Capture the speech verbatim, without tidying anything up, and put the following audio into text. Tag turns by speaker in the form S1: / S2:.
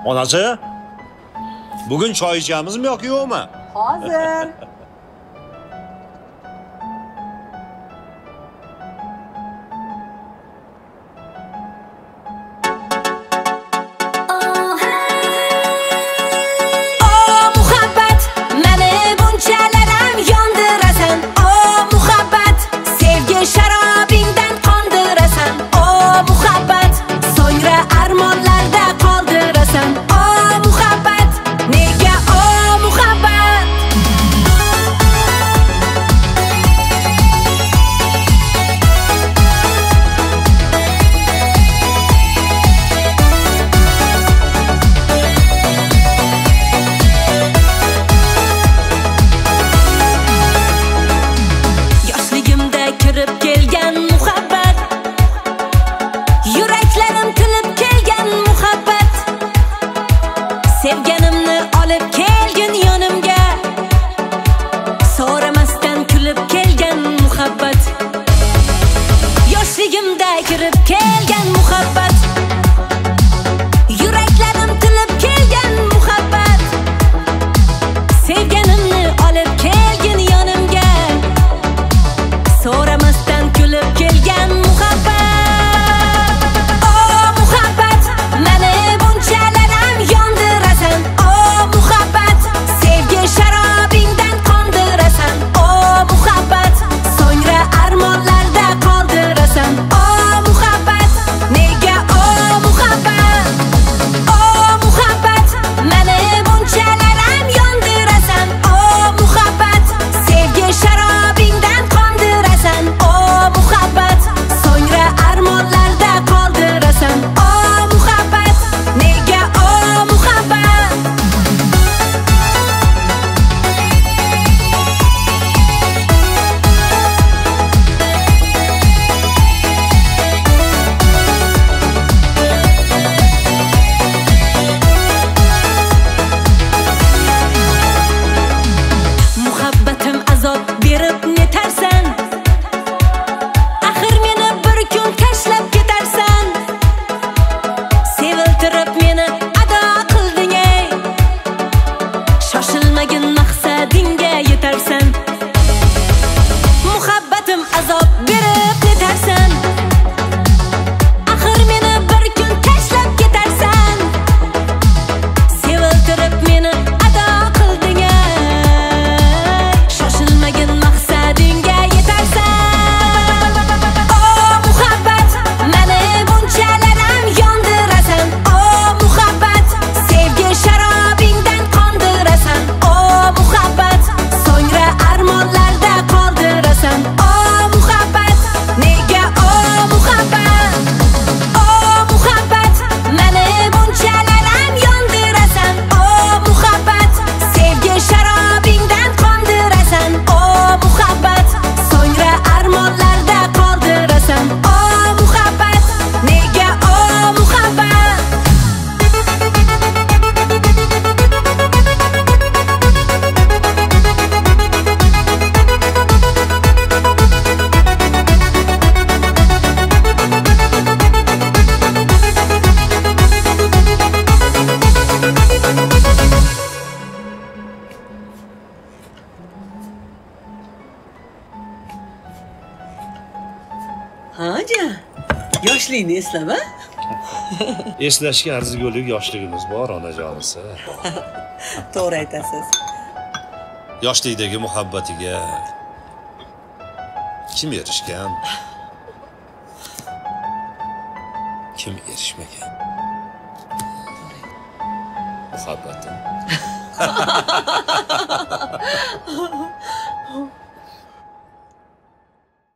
S1: Onasi, bugün choy ichamiz mi yoki yo'qmi?
S2: Hozir.
S3: Sevganimni olib kelgin yonimga, so'ramasdan kulib kelgan muhabbat. Yoshligimda kirib kelgan muhabbat. Yuraklarim tilib kelgan muhabbat. Sevganimni olib kelgin yonimga, so'ramasdan kulib kelgan muhabbat.
S2: Haja, yoshlikni eslama.
S1: Eslashga arzigulik yoshligimiz bor, onajonisi.
S2: To'g'ri aytasiz.
S1: Yoshlikdagi muhabbatiga kim erishgan? Kim erishmagan? Muhabbatim.